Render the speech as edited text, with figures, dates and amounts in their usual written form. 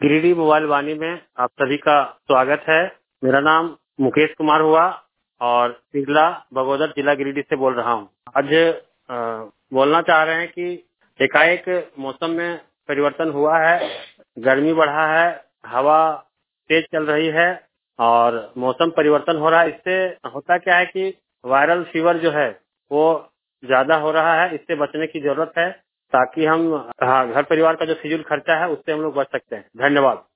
Giridih mobile वाणी में आप सभी का स्वागत है। मेरा नाम मुकेश कुमार हुआ और पिघला बगोदर जिला गिरिडीह से बोल रहा हूँ। आज बोलना चाह रहे हैं कि एकाएक मौसम में परिवर्तन हुआ है, गर्मी बढ़ा है, हवा तेज चल रही है और मौसम परिवर्तन हो रहा है। इससे होता क्या है कि वायरल फीवर जो है वो ज्यादा हो रहा है। इससे बचने की जरूरत है ताकि हम घर परिवार का जो फिजूल खर्चा है उससे हम लोग बच सकते हैं। धन्यवाद।